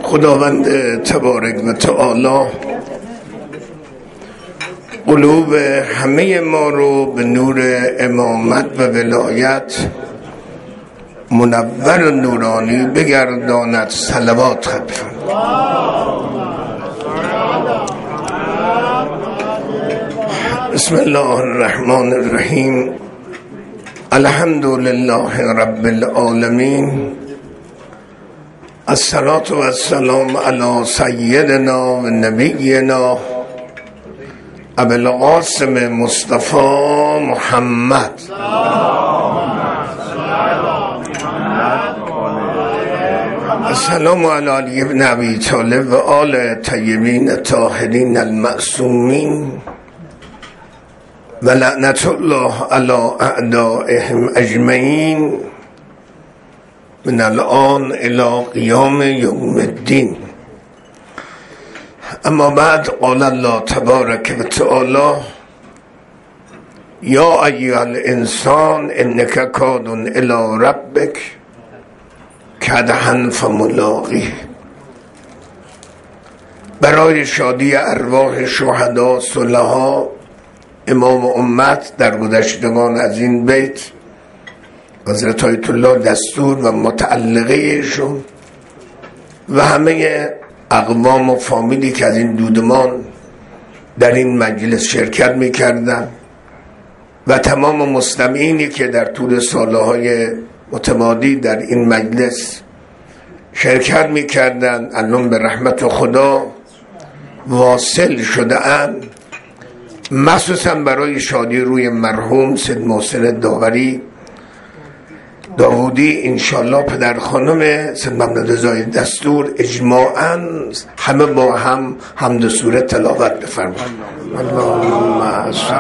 خداوند تبارک و تعالی قلوب همه ما رو به نور امامت و ولایت منور و نورانی بگرداند. صلوات خدمت بسم الله الرحمن الرحیم. الحمد لله رب العالمین. الصلاة و السلام علی سیدنا و نبینا ابی القاسم مصطفی محمد. السلام علی علی ابن ابی طالب و آل طیبین الطاهرین المعصومین و لعنت الله علی اعدائهم اجمعین من الان الی قیام یوم الدین. اما بعد، قال الله تبارک و تعالی: یا ایها الانسان انک کاد الی ربک کدحا فملاقیه. برای شادی ارواح شهدا صلحا امام امت در گذشتگان از این بیت حضرت آیت الله دستور و متعلقهشون و همه اقوام و فامیلی که از این دودمان در این مجلس شرکت میکردن و تمام مستمعینی که در طول سالهای متمادی در این مجلس شرکت میکردن الان به رحمت خدا واصل شده اند، مخصوصا برای شادی روی مرحوم سید محسن داودی انشالله پدر خانم سید محمد رضای دستور اجماعاً همه با هم حمد سوره تلاوت بفرمایید. اللهم صل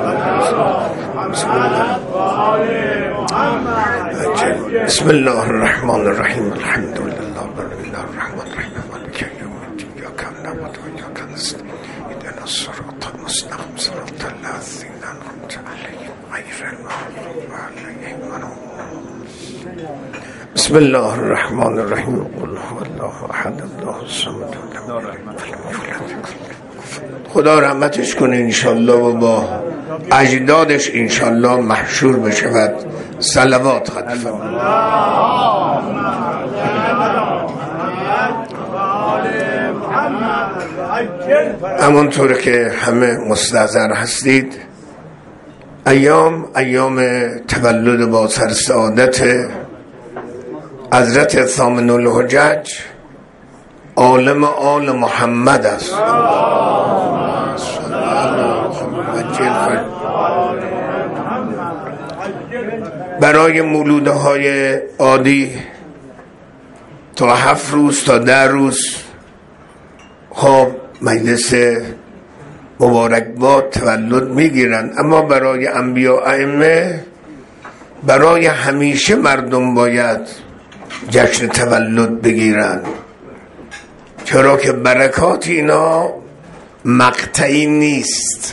علی بسم الله الرحمن الرحیم. الحمد لله رب الرحمن الرحیم مالک یوم الدین. ایاک نعبد و ایاک نستعین اهدنا الصراط المستقیم صراط الذین انعمت علیهم غیر المغضوب علیهم ولا الضالین. بسم الله الرحمن الرحیم. قل هو الله احد الله الصمد لم یلد. خدا رحمتش کنه انشالله و با اجدادش انشالله محشور بشود. صلوات خدمت. همونطور که همه مستحضر هستید، ایام تولد با سرسعادت حضرت ثامن الحجج عالم آل محمد است. برای مولوده های عادی تا 7 روز تا 10 روز خب مجلس مبارکباد تولد میگیرن، اما برای انبیا ائمه برای همیشه مردم باید جشن تولد بگیرن، چرا که برکات اینا مقطعی نیست،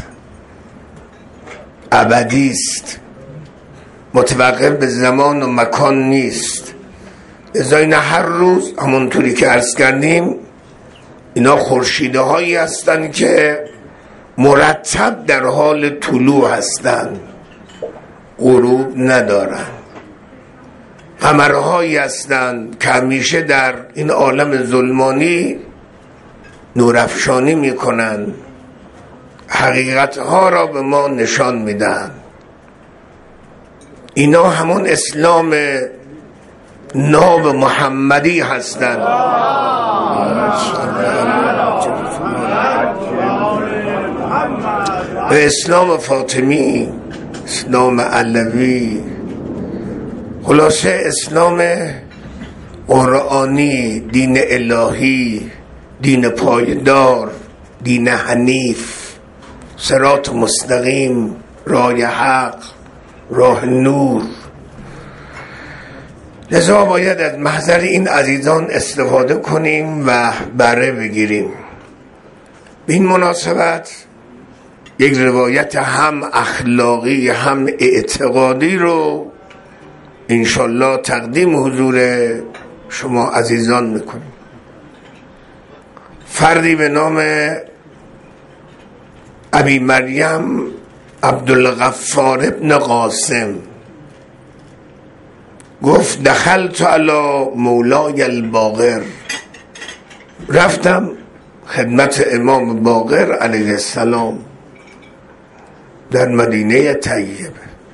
ابدی است، متوقف به زمان و مکان نیست. لذا اینا هر روز همونطوری که عرض کردیم اینا خورشیده هایی هستن که مرتب در حال طلوع هستن، غروب ندارن. قمرهایی هستند که همیشه در این عالم ظلمانی نورافشانی میکنن، حقیقت ها را به ما نشان میدن. اینا همون اسلام ناب محمدی هستند. به اسلام فاطمی، اسلام علوی، خلاصه اسلام قرآنی، دین الهی، دین پایدار، دین حنیف، صراط مستقیم، راه حق، راه نور. لذا باید از محضر این عزیزان استفاده کنیم و بهره بگیریم. به این مناسبت یک روایت هم اخلاقی هم اعتقادی رو انشالله تقدیم حضور شما عزیزان میکنیم. فردی به نام ابی مریم عبدالغفار ابن قاسم گفت دخلت علی مولای الباقر، رفتم خدمت امام باقر علیه السلام در مدینه طیبه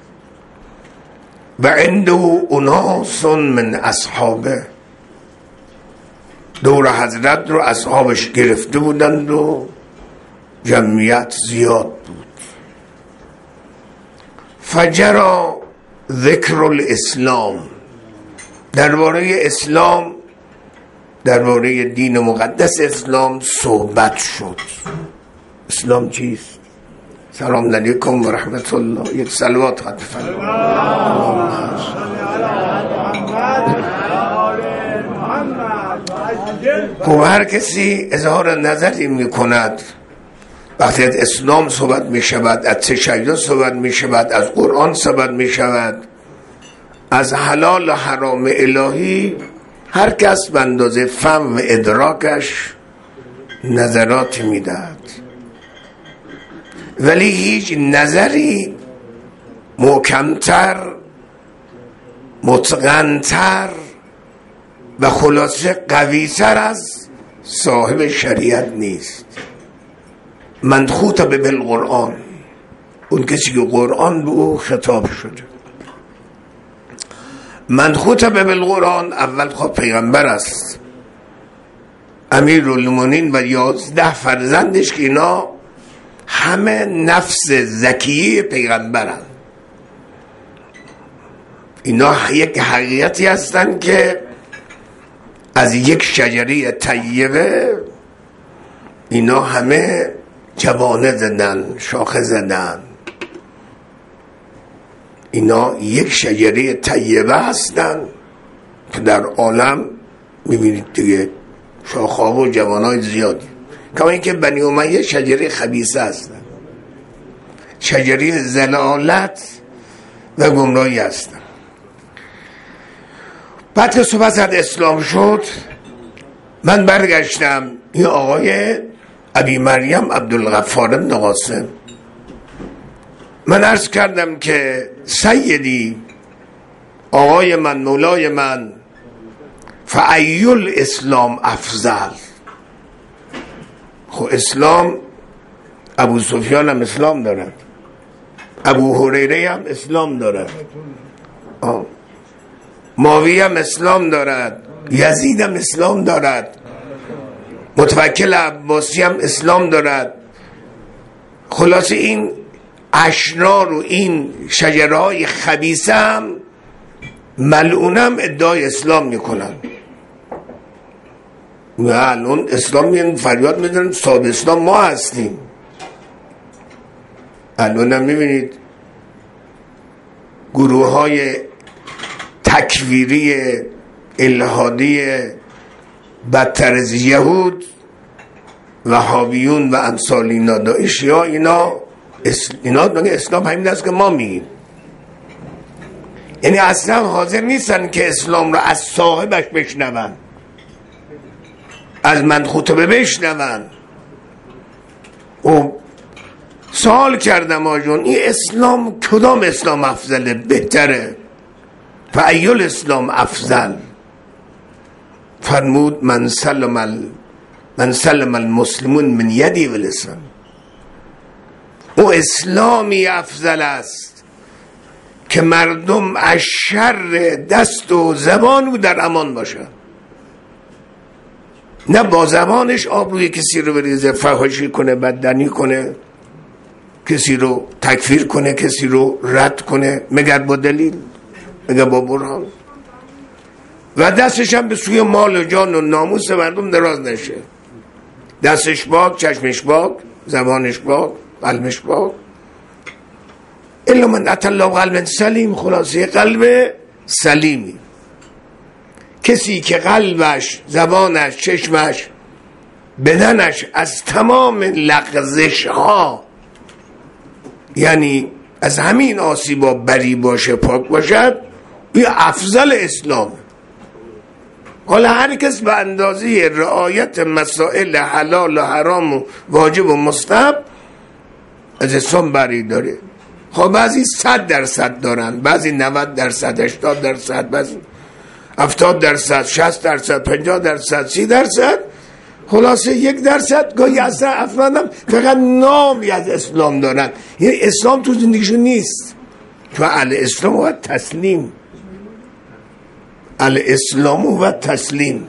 و عنده اناس من اصحابه، دور حضرت رو اصحابش گرفته بودند و جمعیت زیاد بود. فجرا ذکر الاسلام، درباره اسلام، درباره دین مقدس اسلام صحبت شد. اسلام چیست؟ سلام علیکم و رحمت الله. یک صلوات خط خب هر کسی اظهار نظری می کند وقتی از اسلام صحبت می شود، از تشیع صحبت می شود، از قرآن صحبت می شود، از حلال و حرام الهی، هر کس به اندازه فهم و ادراکش نظرات می دهد، ولی هیچ نظری محکمتر، متقنتر و خلاصه قویتر از صاحب شریعت نیست. من خطب بالقرآن، اون کسی که قرآن به او خطاب شده. من خطب بالقرآن اول خود پیغمبر است، امیرالمومنین و 11 فرزندش که اینا همه نفس زکیه پیغمبرن. اینا یک حقیقتی هستن که از یک شجره طیبه اینا همه جوانه زدن، شاخه زدن. اینا یک شجره طیبه هستن که در عالم میبینید دیگه شاخه‌ها و جوانای زیادی. کما اینکه بنی امیه شجره خبیثه هستن، شجره ضلالت و گمراهی هستن. بعد که صحبت از اسلام شد، من برگشتم این آقای ابی مریم عبدالغفار بن قاسم، من عرض کردم که سیدی، آقای من، مولای من، فأی الاسلام افضل. خب اسلام، ابو سفیان هم اسلام دارد، ابو هریره هم اسلام دارد، معاویه هم اسلام دارد، یزید هم اسلام دارد، متوکل عباسی هم اسلام دارد. خلاصه این اشرار و این شجرهای خبیثه هم ملعونم ادعای اسلام میکنن. و الان اسلام میگن، فریاد میدن صاحب اسلام ما هستیم. الان هم میبینید گروه های تکفیری الهادی بدتر از یهود، وهابیون و امثال اینا، داعشی ها، اینا اسلام همین است که ما میگیم. یعنی اصلا حاضر نیستن که اسلام را از صاحبش بشنون، از من خطبه بشنون. و سوال کردم آجون این اسلام کدام اسلام افضله، بهتره؟ فأی الاسلام افضل؟ فرمود من سلم المسلمون من یدی و لسان. او اسلامی افضل است که مردم از شر دست و زبان او در امان باشن، نه با زبانش آبروی کسی رو بریزه، فحاشی کنه، بددهنی کنه، کسی رو تکفیر کنه، کسی رو رد کنه، مگر با دلیل، مگر با برهان، و دستش هم به سوی مال و جان و ناموس مردم دراز نشه. دستش باک، چشمش باک، زبانش باک، قلبش باک. الا من اتى الله قلب سلیم، خلاصه قلب سلیمی. کسی که قلبش، زبانش، چشمش، بدنش از تمام لغزش ها، یعنی از همین آسیبا بری باشه، پاک باشد، این افضل اسلام. حالا هر کس به اندازه رعایت مسائل حلال و حرام و واجب و مستحب از اسلام بری داره. خب بعضی 100% دارن، بعضی 90%، 80%، بعضی 70%، 60%، 50%، 30%. خلاصه 1% گاهی اصلا افرادم فقط نامی از اسلام دارن، یعنی اسلام تو زندگیشون نیست. تو الاسلام و تسلیم، الاسلام و تسلیم.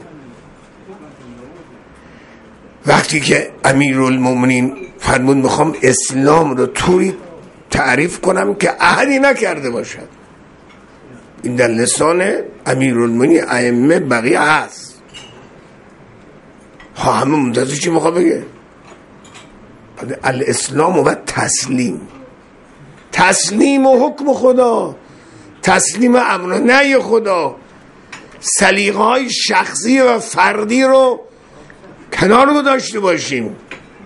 وقتی که امیرالمومنین فرمود میخوام اسلام رو طوری تعریف کنم که احدی نکرده باشد، این در لسان امیرالمومنین ائمه بقیه هست. همه منتظر چی میخواد بگه؟ الاسلام و تسلیم، تسلیم و حکم خدا، تسلیم امر و نهی خدا، سلیقه های شخصی و فردی رو کنار گذاشته باشیم.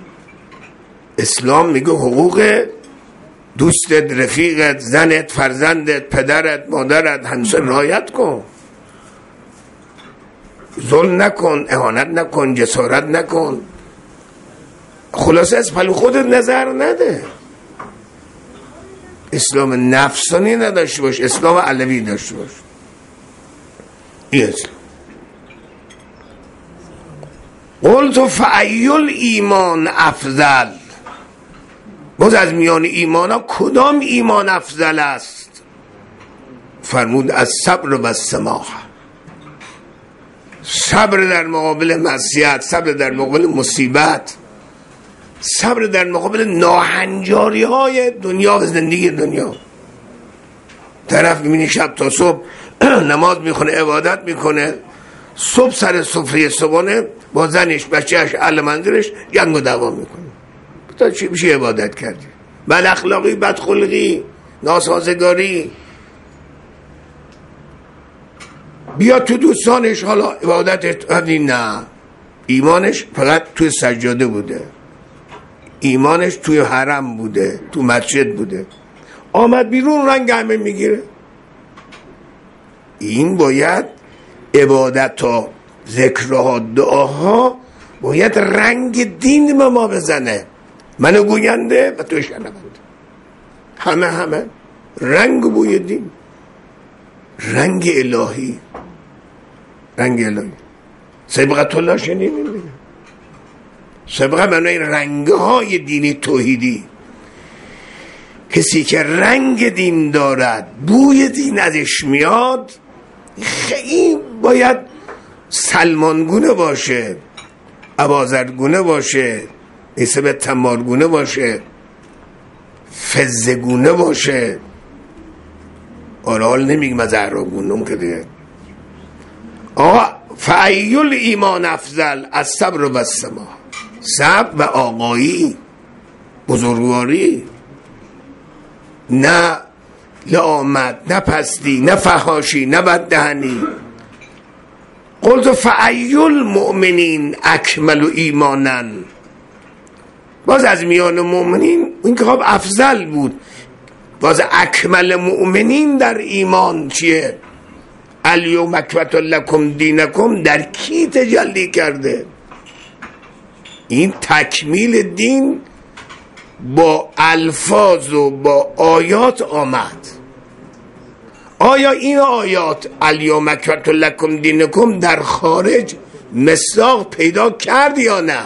اسلام میگه حقوق دوستت، رفیقت، زنت، فرزندت، پدرت، مادرت، همسر رعایت کن، ظلم نکن، اهانت نکن، جسارت نکن. خلاصه از پلو خودت نظر نده. اسلام نفسانی نداشته باش، اسلام علوی داشته باش. این اسلام. قلت فأی الایمان افضل، باز از میان ایمان ها کدام ایمان افضل است؟ فرمود از صبر و السماح، صبر در مقابل معصیت، صبر در مقابل مصیبت، صبر در مقابل ناهنجاری های دنیا و زندگی دنیا. طرف میبینی شب تا صبح نماز میخونه، عبادت میکنه، صبح سر سفره صبحانه با زنش، بچهش، اهل منزلش جنگ و دعوا میکنه. تا چی میشه عبادت کردی؟ بد اخلاقی، بد خلقی، ناسازگاری. بیا تو دوستانش حالا عبادتش نه، ایمانش فقط توی سجاده بوده، ایمانش توی حرم بوده، تو مسجد بوده، آمد بیرون رنگ همه میگیره. این باید عبادت ها، ذکرها، دعاها باید رنگ دین به ما بزنه. منو گوینده و تو شنونده، همه رنگ بوی دین، رنگ الهی، رنگ الهی. سبقت الله شنیدین دیگه؟ سبقه معنی رنگ های دینی توحیدی. کسی که رنگ دین دارد، بوی دین ازش میاد، خیلی باید سلمانگونه باشه، ابازرگونه باشه، حسب تمارگونه باشه، فزگونه باشه. حال نمیگم از اعرابگونه که دیگه. آقا فأی الایمان افضل از صبر و السماح، صبر و آقایی، بزرگواری، نه لعامت، نه پستی، نه فحاشی، نه بددهنی. قلت فأی المؤمنین اکمل ایمانا، باز از میان مؤمنین این که خب افضل بود، باز اکمل مؤمنین در ایمان چیه؟ الیوم اکملت لکم دینکم در کی تجلی کرده؟ این تکمیل دین با الفاظ و با آیات آمد. آیا این آیات الیوم اکملت لکم دینکم در خارج مصداق پیدا کرد یا نه؟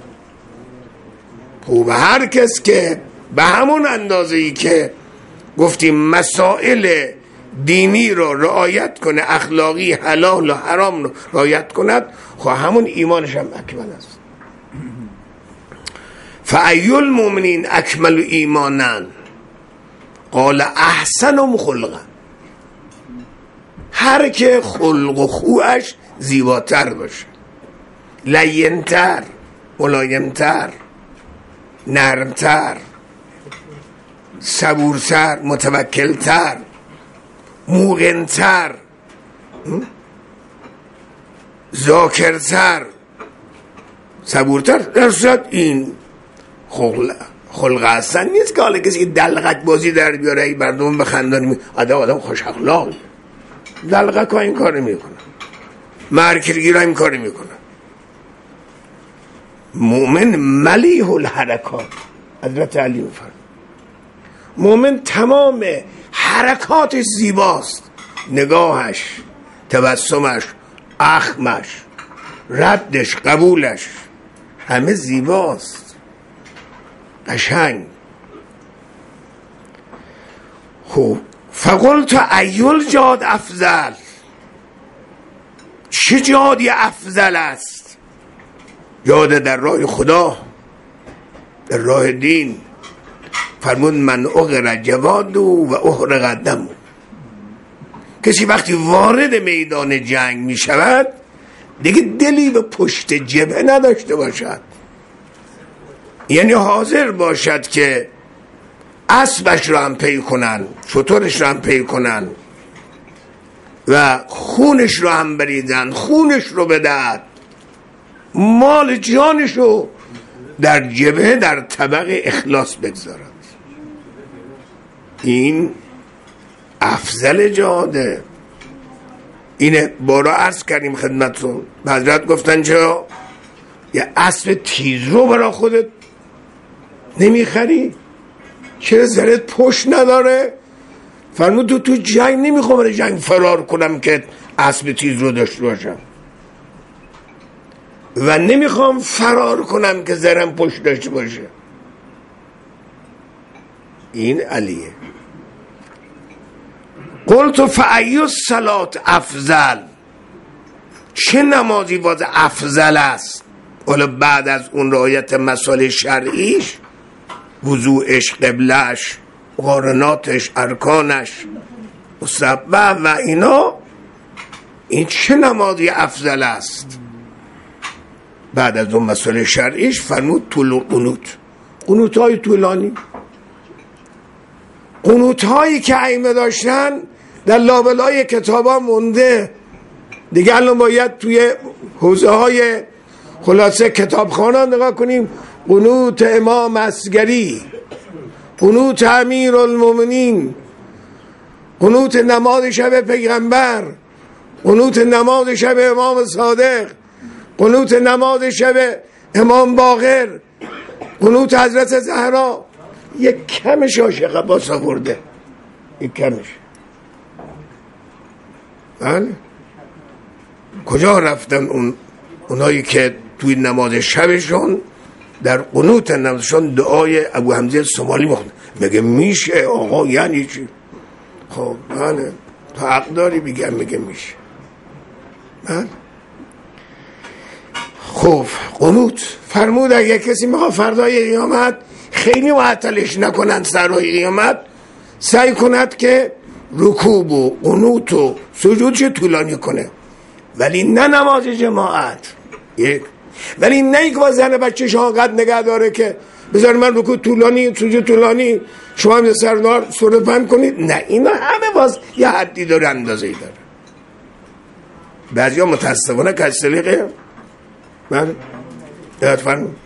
خوب هر کس که به همون اندازه‌ای که گفتیم مسائل دینی رو رعایت کنه، اخلاقی، حلال و حرام رو رعایت کند، خب همون ایمانش هم اکمل است. فأی المؤمنین اکمل ایمانا قال احسنهم خلقا، هر که خلق و خوش زیباتر باشه، لینتر، ملایمتر، نرمتر، صبورتر، متوکلتر، موقنتر، ذاکرتر، صبورتر. در صورت این خلق حسن نیست که حالا کسی دلغک بازی در بیاره ای مردم بخندن، آدم خوش اخلاق دلغک ها این کار نمی کنن. مرکزی را این کاری میکنه. مومن ملیح الحرکات، حضرت علی فرمود مومن تمام حرکات زیباست، نگاهش، تبسمش، اخمش، ردش، قبولش، همه زیباست، قشنگ. خب فقلت ایل جاد افضل، چه جادی افضل است؟ جاد در راه خدا، در راه دین. فرمود من اغر جواد و احرق دم. کسی وقتی وارد میدان جنگ می شود دیگه دلی به پشت جبهه نداشته باشد، یعنی حاضر باشد که اسبش رو هم پی کنن، شترش رو هم پی کنن و خونش رو هم بریزن، خونش رو بدهد، مال جانش رو در جبهه در طبق اخلاص بگذارد. این افضل جهاده. اینه بارا عرض کردیم خدمتتون، حضرت گفتن چرا یه اسب تیزرو برای خودت نمیخری؟ چرا زرت پشت نداره؟ فرمود تو جنگ نمیخوام برای جنگ فرار کنم که اسب تیزرو داشته باشم و نمیخوام فرار کنم که زرم پشت داشته باشه. این علیه. قلت فأی الصلاة افضل، چه نمازی باز افضل است؟ حالا بعد از اون رعایت مسائل شرعیش، وضوعش، قبلش، قارناتش، ارکانش، مصبح و اینا، این چه نمازی افضل است؟ بعد از اون مسائل شرعیش فرمود طول قنوت، قنوت های طولانی، قنوت هایی که ائمه داشتن در لابلای کتاب ها مونده دیگه. الان باید توی حوزه های خلاصه کتابخانه نگاه کنیم. قنوت امام اصغری، قنوت امیر المومنین، قنوت نماز شب پیغمبر، قنوت نماز شب امام صادق، قنوت نماز شب امام باقر، قنوت حضرت زهرا. یک کمش عاشق عباس آورده، یک کمش. بله کجا رفتن اونایی که توی نماز شبشون در قنوت نمازشون دعای ابو حمزه سومالی مخوند؟ میگه میشه آقا، یعنی چی؟ خب بله تا حق داری بگم، میگه میشه. بله خب قنوت فرمود اگه کسی میخواد فردای قیامت خیلی معطلش نکنن، سرای قیامت سعی کند که رکوع و قنوت و سجودش طولانی کنه، ولی نه نماز جماعت. یک ولی نه که با زن بچه شاقت نگه داره که بذار من رکوع طولانی سجود طولانی شما هم سردار سوره پند کنید. نه، اینا همه باز یه حدی داره، اندازه‌ای داره. بعضی ها متاسفانه که از سلیقه من یاد فرمون.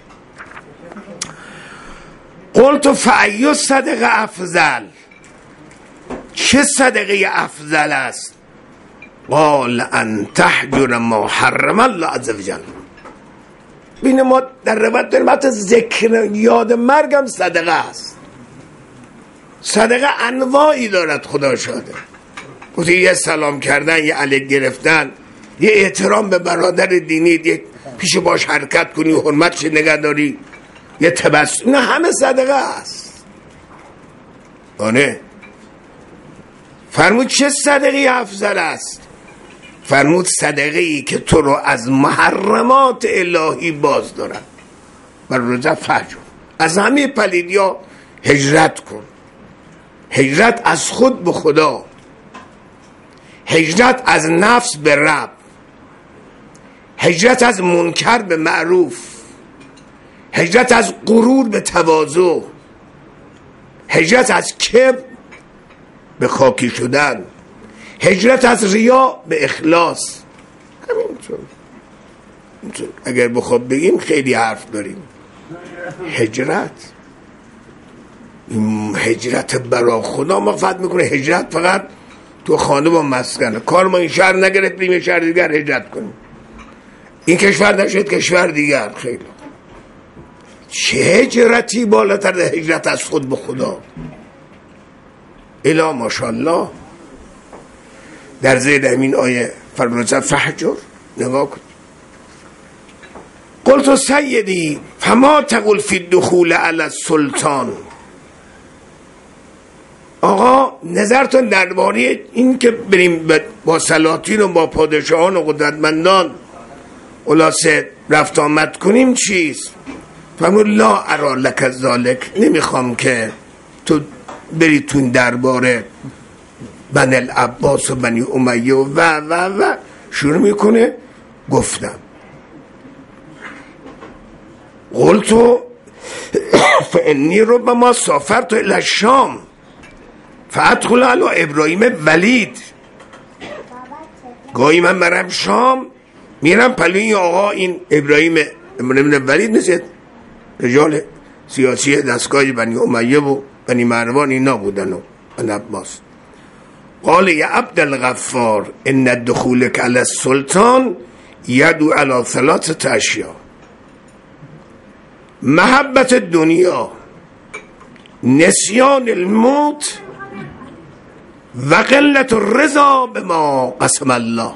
قلت فأی صدقه افضل، چه صدقه افضل است؟ قال ان تحجر ما حرم الله عز وجل. بین ما در روایت داریم حتی ذکر یاد مرگم صدقه است. صدقه انواعی دارد، خدا شاده. گفتی یه سلام کردن، یه علیک گرفتن، یه احترام به برادر دینی، یه پیش باش حرکت کنی و حرمتش نگه داری، یه تبسم، نه همه صدقه است. آنه فرمود چه صدقه افضل است؟ فرمود صدقه ای که تو رو از محرمات الهی باز دارد و رجع فجر. از همه پلیدیا هجرت کن، هجرت از خود به خدا، هجرت از نفس به رب، هجرت از منکر به معروف، هجرت از غرور به تواضع، هجرت از کبر به خاکی شدن، هجرت از ریا به اخلاص. همینطور اگر بخواد بگیم خیلی حرف داریم. هجرت برای خدا ما فقط میکنه. هجرت فقط تو خانه با مسکنه. کار ما این شهر نگرفتیم یه شهر دیگر هجرت کنیم، این کشور نشد کشور دیگر. خیلی چه هجرتی بالاتر از هجرت از خود به خدا؟ الا ماشاءالله. در زیر همین آیه فرمودن فحجر، نگاه کن. قلت سیدی فما تقول فی الدخول علی السلطان. آقا نظرتون درباره این که بریم با سلاطین و با پادشاهان و قدرتمندان خلاصه رفت آمد کنیم چیست؟ فرمود لا ارا لک ذالک، نمیخوام که تو بری تو این درباره بنی العباس و بنی امیه و شروع میکنه. گفتم قلتو فانی ربما سافرت الی الشام فادخل علی ابراهیم ولید. گاهی من برم شام میرم پلوی آقا این ابراهیم ولید، مثل رجال سیاسی دستگاه بنی امیه و بنی مروان اینا بودن و بنی عباس. قال یا عبدالغفار ان دخولک علی السلطان یدعو علی ثلاثه اشیاء: محبت دنیا، نسیان الموت و قلت الرضا بما قسم الله.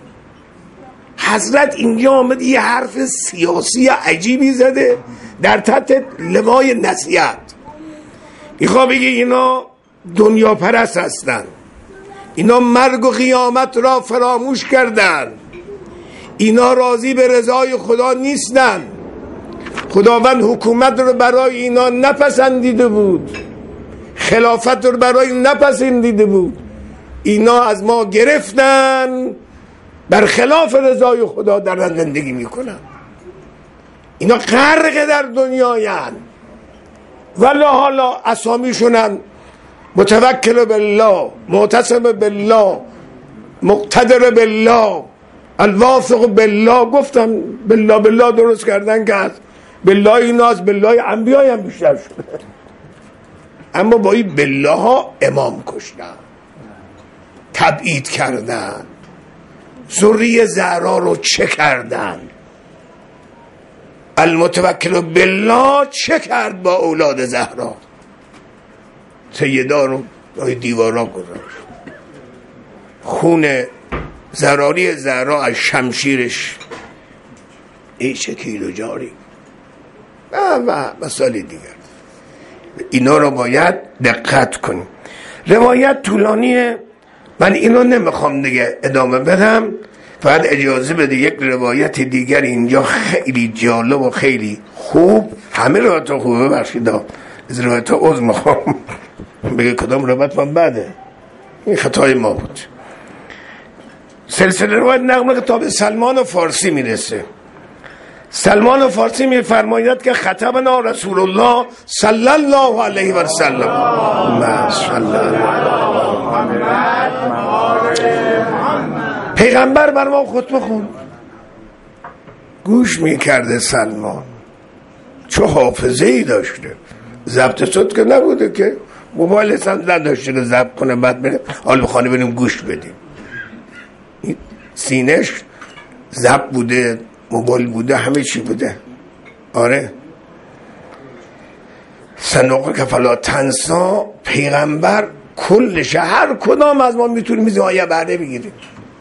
حضرت اینجا آمد یه حرف سیاسی عجیبی زده در تحت لوای نصیحت. میخواد بگه اینا دنیا پرست هستن، اینا مرگ و قیامت را فراموش کردن، اینا راضی به رضای خدا نیستن، خداوند حکومت رو برای اینا نپسندیده بود، خلافت رو برای نپسندیده بود، اینا از ما گرفتن، بر خلاف رضای خدا دارن زندگی میکنن، اینا غرق در دنیاین. ولی حالا اسامیشونن متوکل بالله، معتصم بالله، مقتدر بالله، الواثق بالله. گفتم بالله درست کردن که از بالله اینا از بالله انبیای هم بیشتر شده، اما با این بالله ها امام کشتن، تبعید کردن، ذریه زهرا رو چه کردن؟ المتوکل بالله چه کرد با اولاد زهرا؟ سیدا رو دیوارا گذاشت، خون زراری زهرا از شمشیرش ای چه کیلو جاری و مسائل دیگر. اینا رو باید دقت کنیم. روایت طولانیه، من اینو نمیخوام دیگه ادامه بدم، فقط اجازه بده یک روایت دیگر اینجا خیلی جالب و خیلی خوب. همه روایت خوبه بخشیدا، از روایت عوض میخوام بگه کدام روایت من بعده، این خطای ما بود. سلسله روایت نقل کتاب سلمان فارسی میرسه. سلمان فارسی میفرماید که خطبنا رسول الله صلی الله علیه و سلم. پیغمبر بر ما خطبه خوند، گوش میکرده سلمان. چه حافظه ای داشته، ضبط صوت که نبوده که، موبایل هم نداشته که ضبط کنه بعد بریم حال بخانه بریم گوش بدیم. سینش ضبط بوده، موبایل بوده، همه چی بوده. آره سنوقه که فلا تنسا، پیغمبر کلش، هر کدام از ما میتونیم این آیه بهره بگیریم.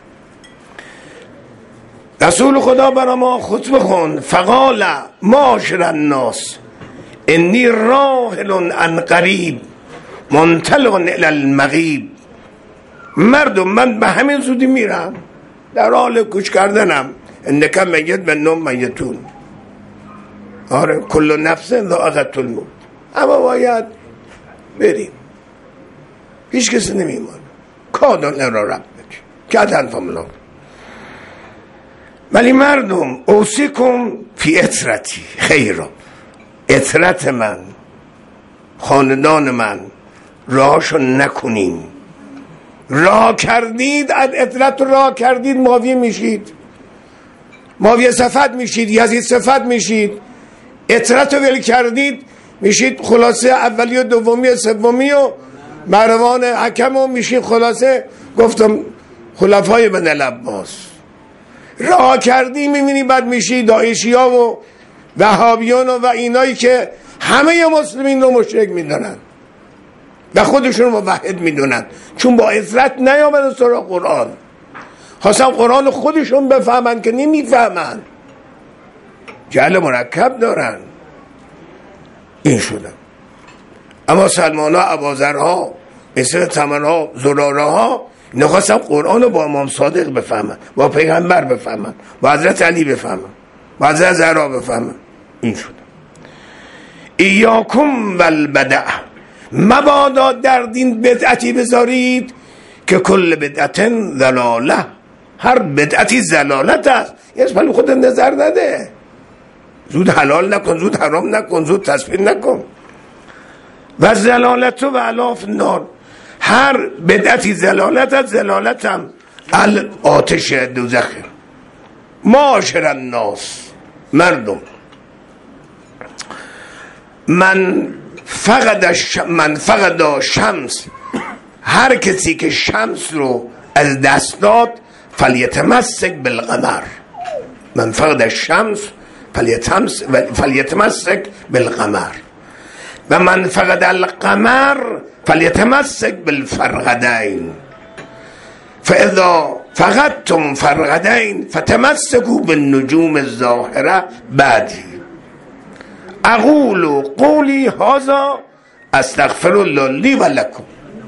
رسول خدا برای ما خطبه خوند، فقال معاشر الناس انی راحل عن قریب منطلق الی المغیب. مردم من به همین زودی میرم، در حال کوچ کردنم. انکم میت منم میتون. آره کل نفس ذائقة الموت، اما باید بریم، هیچ کسی نمیمونه. کادن را ربک کدن فملا. ولی مردم اوصیکم فی اطرتی خیرا، اطرت من، خاندان من، راهشو نکنین. راه کردید، از اطرت راه کردید ماوی میشید، ماوی صفت میشید، یزید صفت میشید. اطرت رو ول کردید میشید خلاصه اولی و دومی و سومی و مروان حکم و میشید خلاصه گفتم خلفای بن العباس رها کردی میبینی بعد میشی داعشی ها و وهابیان و اینایی که همه مسلمین رو مشرک میدونن و خودشون موحد میدونن، چون با عزت نیامدن سراغ قرآن، خواستن قرآن خودشون بفهمن که نمیفهمن، جهل مرکب دارن. این شدن. اما سلمان ها، ابوذرها، مثل تمن ها، زراره ها نخواستن قرآن رو با امام صادق بفهمن، با پیغمبر بفهمن، با حضرت علی بفهمن، با حضرت زهرا بفهمن. این شدن. ایاکم والبدع، مبادا در دین بدعتی بذارید که کل بدعت ضلاله، هر بدعتی ضلالت است. یعنی ولی خودت نظر نده، زود حلال نکن، زود حرام نکن، زود تسبیح نکن. و ضلالت و علاف نار، هر بدعتی ضلالت است، ضلالتم آتش دوزخ. معاشر الناس، مردم، من فقد شمس، هر کسی که شمس رو از دست داد فلیتمسک بالقمر، من فقد الشمس فلیتمسک بالقمر و من فقد القمر فلیتمسک بالفرقدین فاذا فقدتم فرقدین فتمسکوا بالنجوم الظاهره بعدی. اقول قولی هذا استغفر الله لی و لکم.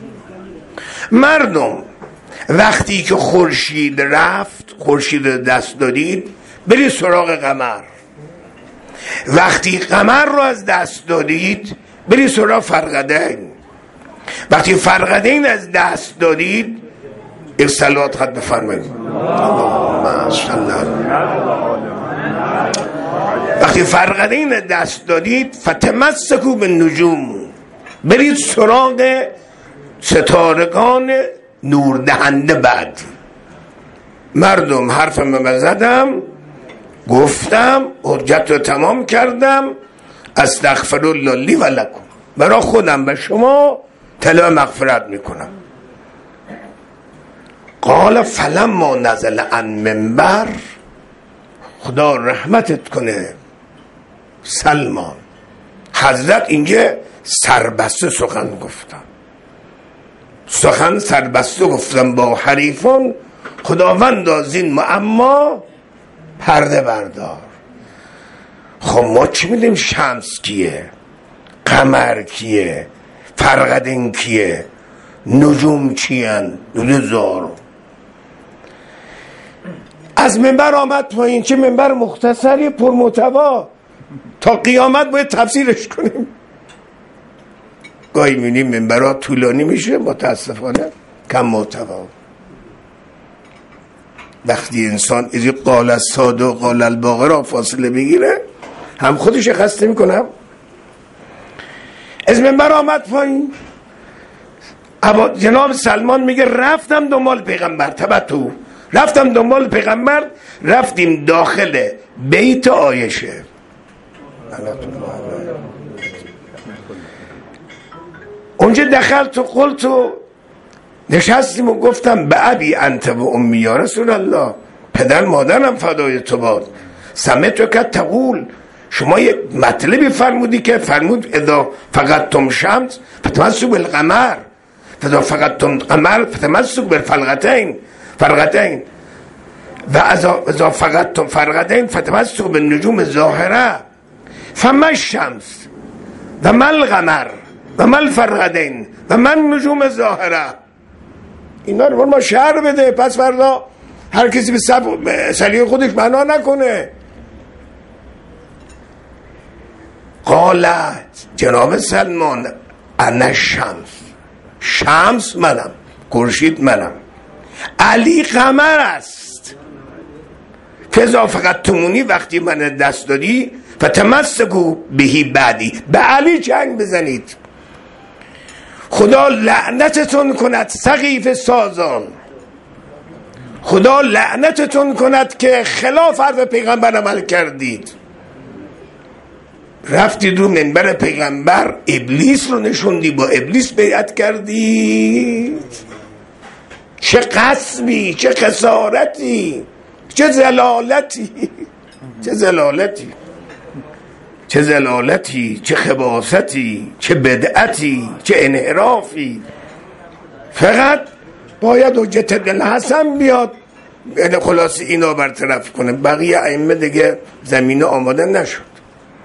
مردم وقتی که خورشید رفت، خورشید دست دادید، برید سراغ قمر. وقتی قمر رو از دست دادید برید سراغ فرقدین. وقتی فرقدین از دست دادید یک صلوات خط بفرمایید. اللهم صل علی. وقتی فرقدین دست دادید فتمسکوا بالنجوم، برید سراغ ستارگان نور دهنده. بعد مردم حرفم زدم، گفتم، حجت رو تمام کردم، استغفر الله لی و لکم، برای خودم و شما طلب مغفرت میکنم. قال فلما نزل عن منبر، خدا رحمتت کنه سلمان، حضرت اینجا سربسته سخن گفتم، سخن سربسته گفتم با حریفان. خداوند از این معما پرده بردار. خب ما چی میدیم؟ شمس کیه؟ قمر کیه؟ فرقدین کیه؟ نجوم چیان؟ نزار. از منبر آمد پایین، چه منبر مختصری پر محتوا، تا قیامت باید تفسیرش کنیم. گاهی می‌بینیم منبرها طولانی میشه، متاسفانه کم محتوا. وقتی انسان از قال الصادق و قال الباقر را فاصله بگیره، هم خودش خسته میکنم. از منبر آمد پایین، جناب سلمان میگه رفتم دنبال پیغمبر، تبتو رفتم دنبال پیغمبر، رفتیم داخل بیت عایشه. اونجا دخلت و قلت و نشستیم و گفتم به ابی انت و امی یا رسول الله، پدر مادرم فدای تو باد. سمعتک تقول، شما یک مطلبی فرمودی که فرمود اذا فقدتم شمس فتمسکوا بالقمر، اذا فقدتم قمر فتمسکوا بالفرقتین، فرقتین، و اذا فقدتم فرقتین فتمسکوا بالنجوم الظاهره. فما الشمس و ما القمر و ما الفرقتین و ما النجوم الظاهره. اینا رو ما شعر بده، پس فردا هر کسی به سلیقه خودش معنا نکنه. قالت جناب سلمان انا شمس، شمس منم، خورشید منم، علی قمر است. فضا فقط تمونی، وقتی من دست دادی فتمسکوا بهی بعدی، به علی جنگ بزنید. خدا لعنتتون کند سقیف سازان، خدا لعنتتون کند که خلاف حرف پیغمبر عمل کردید. رفتید رو منبر پیغمبر، ابلیس رو نشوندی، با ابلیس بیعت کردید. چه قصبی، چه خسارتی، چه زلالتی، چه زلالتی، چه زلالتی، چه خباثتی، چه بدعتی، چه انحرافی. فقط باید حجت ابن الحسن بیاد یعنی خلاص اینا برطرف کنه، بقیه ائمه دیگه زمینه آماده نشد.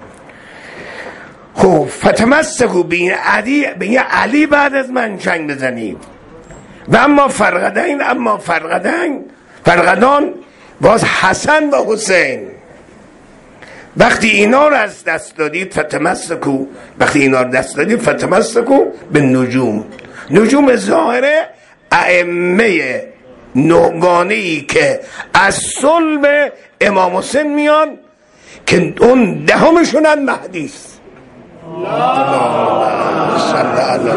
خب فتمسکوا به این علی بعد از من چنگ بزنید. و اما فرقدان باز حسن و حسین، وقتی اینا رو از دست دادید فتمسکوا به نجوم ظاهره ائمه نوگانه‌ای که از صلب امام حسین میان که اون دهمشونن مهدی است. اللهم صل علی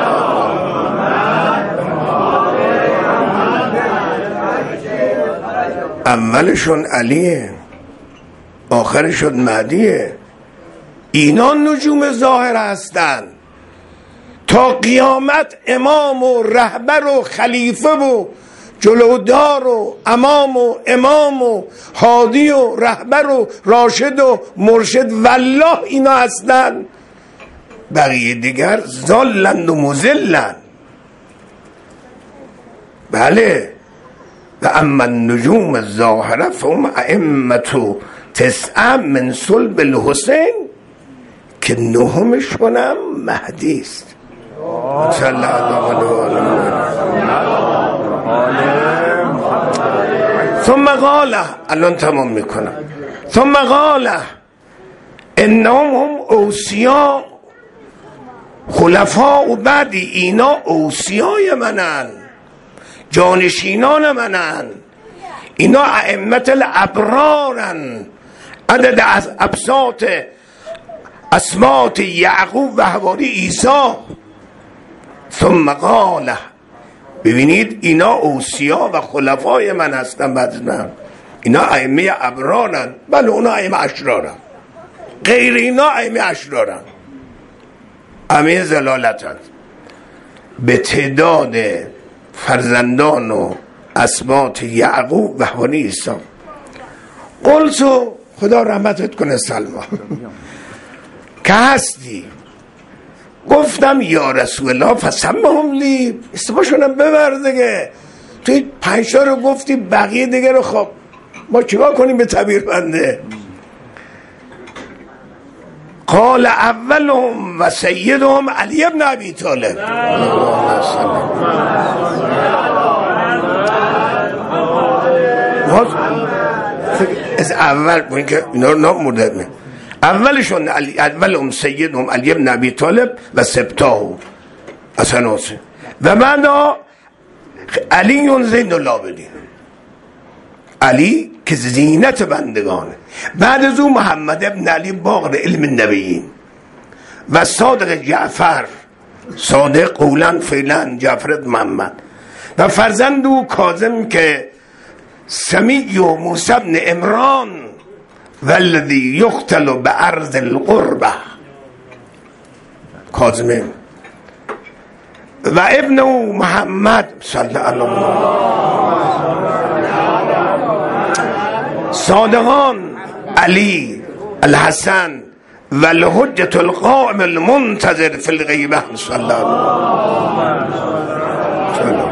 اولشون علیه، آخرشون مهدیه. اینا نجوم ظاهر هستن تا قیامت. امام و رهبر و خلیفه و جلودار و امام و هادی و رهبر و راشد و مرشد والله اینا هستن. بقیه دیگر ضالند و مضلند. بله. و اما النجوم الظاهره فهم ائمه تسعه من صلب الحسین که نهمشونم مهدی است. صلی الله علیه ثم قال، الان تمام میکنم. ثم قال انهم هم اوصیا خلفاء و بعدی، اینا اوصیای منن، جانشینان منن، اینا ائمه الابرارن، عدد از ابساط اسمات یعقوب و حواری عیسی. ثم قال، ببینید اینا اوصیا و خلفای من هستن بعد من، اینا ائمه ابرارن. بله اونا ائمه اشرارن، غیر اینا ائمه اشرارن، ائمه ضلالتن. به تعداد فرزندان و اسمات یعقوب و حواری عیسی. قلتو، خدا رحمتت کنه سلما که هستی، گفتم یا رسول الله فسمهم لی، اسمشونم ببر دیگه. توی 5 تا رو گفتی، بقیه دیگه رو خب ما چیکار کنیم به تعبیر بنده؟ قال اولهم و سیدهم علی بن ابی طالب. از اول ببین که اینا رو نام مرده، اولشون اولهم سیدهم علی بن ابی طالب و سبتاه حسن و حسین و بعدا علی زین العابدین، علی که زینت بندگانه. بعد از او محمد ابن علی باقر علم النبیین و صادق جعفر، صادق قولا فعلا جعفر محمد، و فرزند او کاظم که سمی و موسی بن عمران والذی یقتل بارض القربه، کاظم و ابن او محمد صلی الله علیه. صادقان علی الحسن و الحجة القائم المنتظر فی الغیبه صلی الله علیه.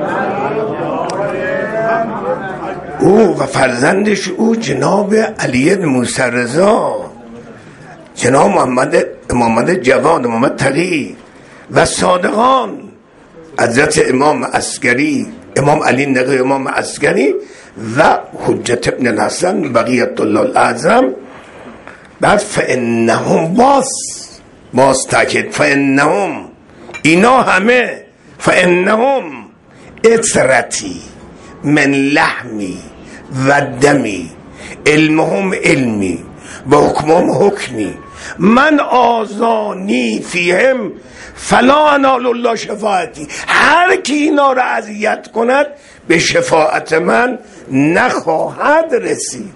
او و فرزندش او جناب علی بن موسی رضا، جناب محمد جواد، محمد تقی، و صادقان حضرت امام عسکری، امام علی نقی امام عسکری و حجت ابن الحسن بقیت الله الاعظم. بعد فانهم باز تاکید، فانهم اینا همه، فانهم اطرتی من لحمی و دمی، علمهم علمی و حکمهم حکمی، من آزانی فیهم فلا انال الله شفاعتی. هر کی اینا را اذیت کند به شفاعت من نخواهد رسید.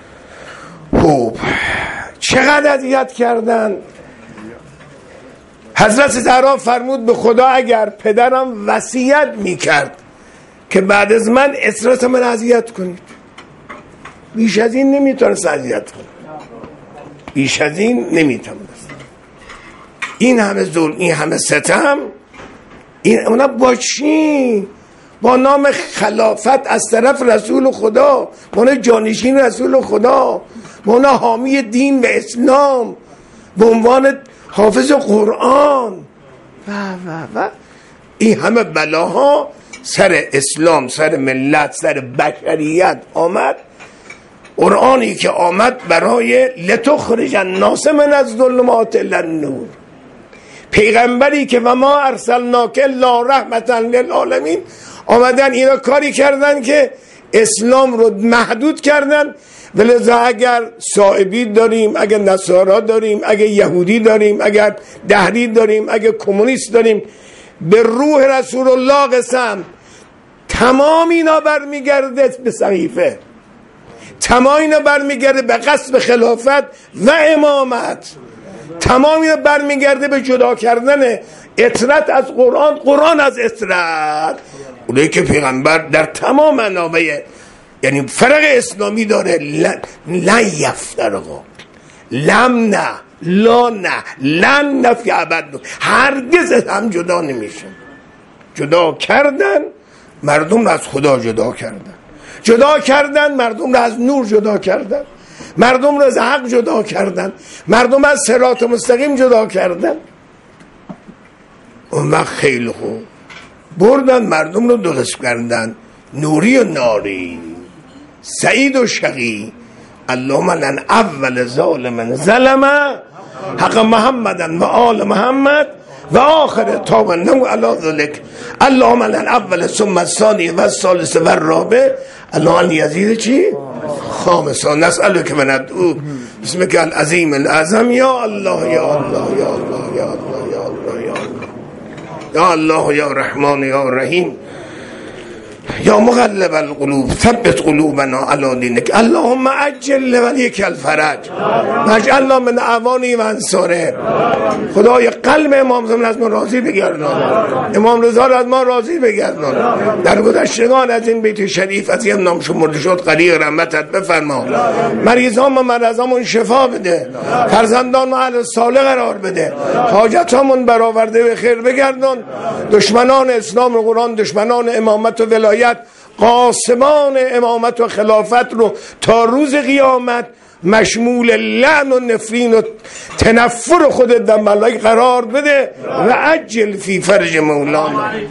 خب چقدر اذیت کردن؟ حضرت زهرا فرمود به خدا اگر پدرم وصیت میکرد که بعد از من عترت من اذیت کنید، بیش از این نمیتونست اذیت کنید، بیش از این نمیتونست. این همه ظلم، این همه ستم، این اونا با چی؟ با نام خلافت از طرف رسول خدا، با اونا جانشین رسول خدا، با اونا حامی دین و اسلام، به عنوان حافظ قرآن و این همه بلاها سر اسلام، سر ملت، سر بشریت آمد. قرآنی که آمد برای لتخرج الناس من الظلمات الی النور، پیغمبری که و ما ارسلناک الا رحمتا للعالمین، آمدن اینا کاری کردن که اسلام رو محدود کردن. ولذا اگر صائبی داریم، اگر نصارا داریم، اگر یهودی داریم، اگر دهری داریم، اگر کمونیست داریم، به روح رسول الله قسم تمام اینا برمیگرده به صحیفه، تمام اینا برمیگرده به غصب خلافت و امامت، تمام اینا برمیگرده به جدا کردن عترت از قرآن، قرآن از عترت. اونایی که پیغمبر در تمام منابع یعنی فرق اسلامی داره، لن یفترقا، لم نه، لا نه، لن نفی ابد، هرگز هم جدا نمیشن. جدا کردن مردم رو از خدا جدا کردن، جدا کردن مردم رو از نور جدا کردن، مردم رو از حق جدا کردن، مردم از صراط مستقیم جدا کردن. اون وقت خیلی خوب بردن مردم رو درست کردن، نوری و ناری، سعید و شقی. اللهم لن اول ظالم ظلم حق محمدن و آل محمد و آخر تابنه علی ذلک. اللهم لن اول ثم الثانی و الثالث و الرابع اللهم یزید چی؟ خامسا. نسألک و ندعوک بسمک العظیم الاعظم یا الله یا الله یا الله یا الله یا الله یا الله یا الله یا رحمان یا رحیم یا مقلب القلوب ثبت قلوبنا علی دینک. اللهم عجل لولیک الفرج واجعلنا من اعوانه و انصاره. خدای قلب امام زمان از ما راضی بگردان، امام رضا را از ما راضی بگردان، در گذشتگان از این بیت شریف از این نام شمرده شد غریق رحمتت بفرما. مریضان و مرضامون شفا بده، فرزندان و اهل صالح قرار بده، حاجتامون برآورده به خیر بگردان. دشمنان اسلام و قرآن، دشمنان امامت و ولایت، قاسمان امامت و خلافت رو تا روز قیامت مشمول لعن و نفرین و تنفر خودت در ملائک قرار بده و عجل فی فرج مولانا.